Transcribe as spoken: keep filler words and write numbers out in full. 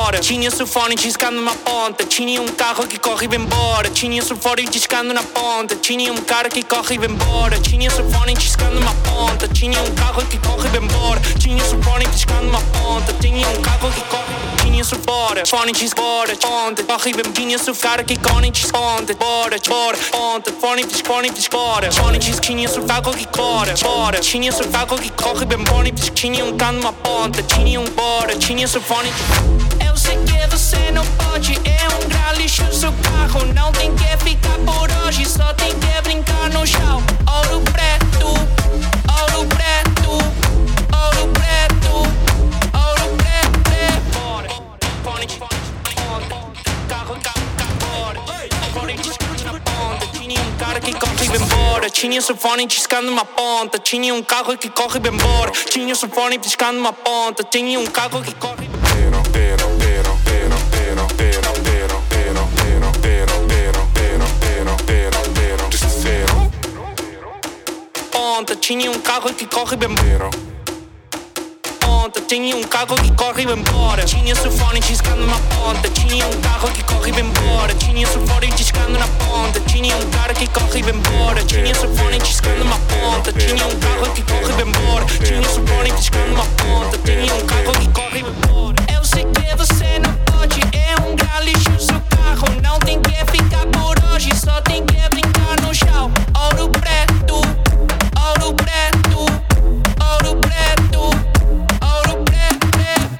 embora. Tinha sofone discando numa ponta. Tinha um carro que corre e vai embora. Tinha sofone discando na ponta. Tinha um cara que corre e vai embora. Tinha sofone discando numa ponta. Tinha um carro que corre e vai embora. Tinha sofone discando numa ponta. Tinha um carro que corre. Tinha sofone, fone disbora, ponta. Corre e vai. Tinha sofone cara que corre desponta. Bora, bora, ponta. Fone discone disbora. Fone diz tinha sofone que corre, bora. Tinha sofone que corre e vai embora. Tinha um carro numa ponta. Tinha um bora. Tinha sofone. Eu sei que você não pode, é um grau lixo seu carro. Não tem que ficar por hoje, só tem que brincar no chão. Ouro preto, ouro preto, ouro preto, ouro preto. Bora, fone de carro, carro, bora. Fone discando na ponta. Tinha um cara que corre e vai embora. Tinha seu fone discando numa ponta. Tinha um carro que corre e vai embora. Tinha seu fone discando numa ponta. Tinha um carro que corre. Ponta, tinha um carro que corre bem embora. Ponta, tinha um carro que corre bem embora. Tinha sofone discando na ponta. Tinha um carro que corre bem embora. Tinha sofone discando na ponta. Tinha um cara que corre bem embora. Tinha sofone discando na ponta. Tinha um carro que corre bem embora. Tinha sofone discando na